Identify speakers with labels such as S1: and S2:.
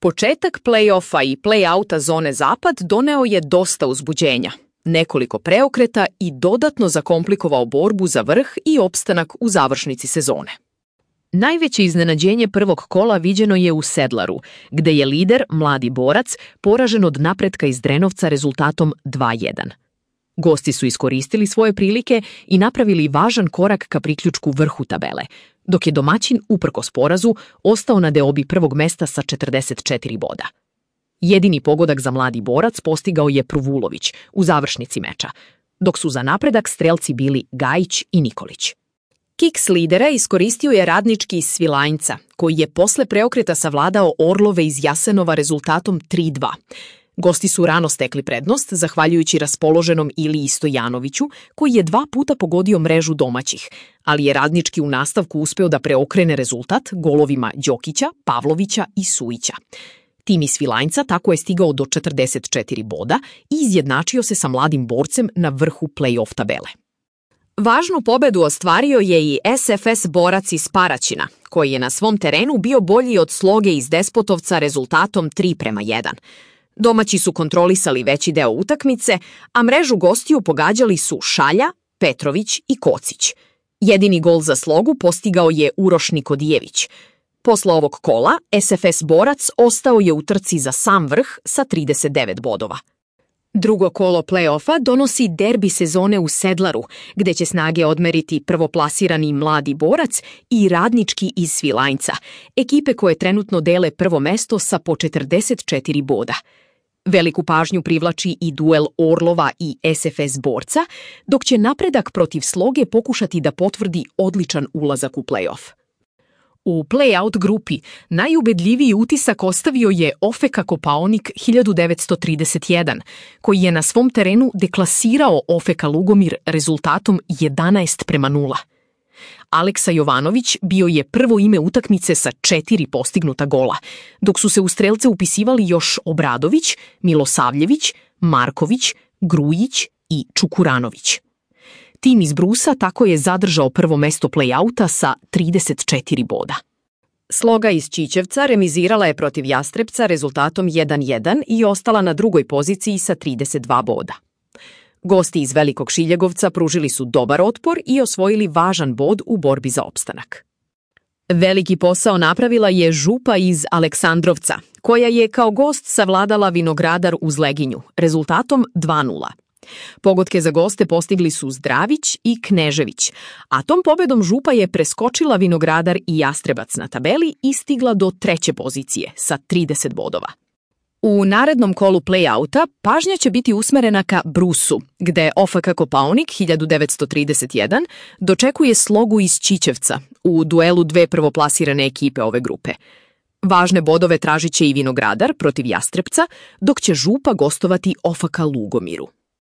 S1: Početak play-offa i play-outa zone Zapad doneo je dosta uzbuđenja, nekoliko preokreta i dodatno zakomplikovao borbu za vrh i opstanak u završnici sezone. Najveće iznenađenje prvog kola viđeno je u Sedlaru, gde je lider, mladi borac, poražen od napretka iz Drenovca rezultatom 2:1. Gosti su iskoristili svoje prilike i napravili važan korak ka priključku vrhu tabele, dok je domaćin, uprkos porazu, ostao na deobi prvog mesta sa 44 boda. Jedini pogodak za mladi borac postigao je Pruvulović u završnici meča, dok su za napredak strelci bili Gajić i Nikolić. Kiks lidera iskoristio je Radnički iz Svilajnca, koji je posle preokreta savladao Orlove iz Jasenova rezultatom 3:2. Gosti su rano stekli prednost, zahvaljujući raspoloženom Iliji Stojanoviću, koji je 2 puta pogodio mrežu domaćih, ali je Radnički u nastavku uspeo da preokrene rezultat golovima Đokića, Pavlovića i Sujića. Tim iz Svilajnca tako je stigao do 44 boda i izjednačio se sa mladim borcem na vrhu play-off tabele. Važnu pobedu ostvario je i SFS borac iz Paraćina, koji je na svom terenu bio bolji od Sloge iz Despotovca rezultatom 3:1. Domaći su kontrolisali veći deo utakmice, a mrežu gostiju pogađali su Šalja, Petrović i Kocić. Jedini gol za Slogu postigao je Uroš Nikodijević. Posle ovog kola, SFS borac ostao je u trci za sam vrh sa 39 bodova. Drugo kolo play-offa donosi derbi sezone u Sedlaru, gde će snage odmeriti prvoplasirani mladi borac i Radnički iz Svilajnca, ekipe koje trenutno dele prvo mesto sa po 44 boda. Veliku pažnju privlači i duel Orlova i SFS borca, dok će napredak protiv Sloge pokušati da potvrdi odličan ulazak u play-off. U play-out grupi najubedljiviji utisak ostavio je OFK Kopaonik 1931, koji je na svom terenu deklasirao OFK Lugomir rezultatom 11:0. Aleksa Jovanović bio je prvo ime utakmice sa 4 postignuta gola, dok su se u strelce upisivali još Obradović, Milosavljević, Marković, Grujić i Čukuranović. Tim iz Brusa tako je zadržao prvo mesto play-outa sa 34 boda. Sloga iz Ćićevca remizirala je protiv Jastrebca rezultatom 1:1 i ostala na drugoj poziciji sa 32 boda. Gosti iz Velikog Šiljegovca pružili su dobar otpor i osvojili važan bod u borbi za opstanak. Veliki posao napravila je Župa iz Aleksandrovca, koja je kao gost savladala Vinogradar uz Leginju rezultatom 2:0. Pogodke za goste postigli su Zdravić i Knežević, a tom pobedom Župa je preskočila Vinogradar i Jastrebac na tabeli i stigla do 3. pozicije sa 30 bodova. U narednom kolu play-outa pažnja će biti usmerena ka Brusu, gde OFK Kopaonik 1931 dočekuje Slogu iz Ćićevca u duelu dve prvoplasirane ekipe ove grupe. Važne bodove tražit će i Vinogradar protiv Jastrebca, dok će Župa gostovati OFK Lugomiru.